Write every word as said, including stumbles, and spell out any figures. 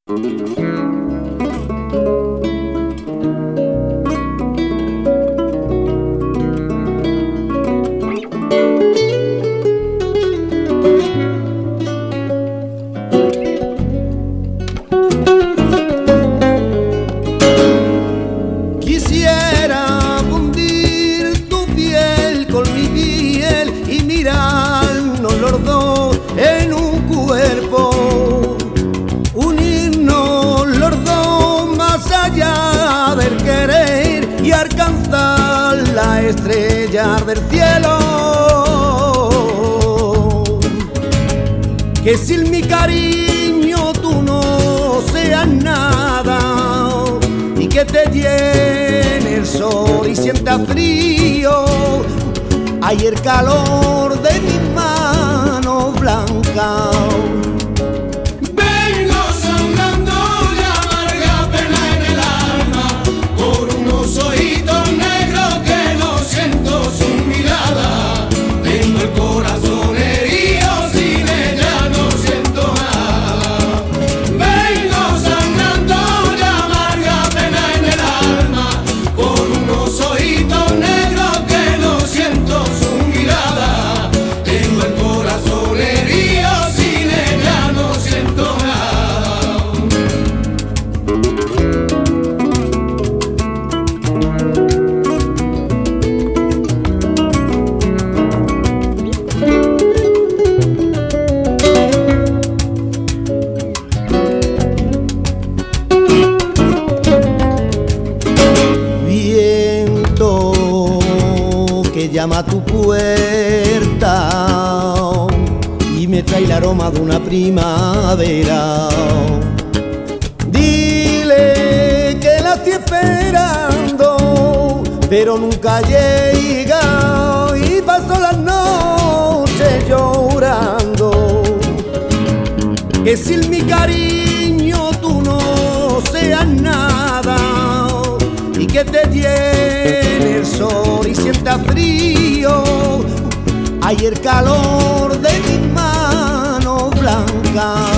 Quisiera fundir tu piel con mi piel y mirarnos los dos en un cuerpo, unirnos los dos más allá del querer y alcanzar la estrella del cielo. Que sin mi cariño tú no seas nada y que te llene el sol y sientas frío. Hay el calor de mis manos blancas. Vengo sangrando de amarga pena en el alma por unos ojitos negros que no siento su mirada. Tengo el corazón herido, sin ella no siento nada. Vengo sangrando de amarga pena en el alma por unos ojitos negros que no siento su mirada. Tengo el corazón herido, sin ella no siento nada. Viento que llama a tu puerta y me trae el aroma de una primavera. Dile que la estoy esperando, pero nunca llega y paso las noches llorando. Que sin mi cariño tú no seas nada y que te llene el sol y sientas frío. Hay el calor de mis manos blancas.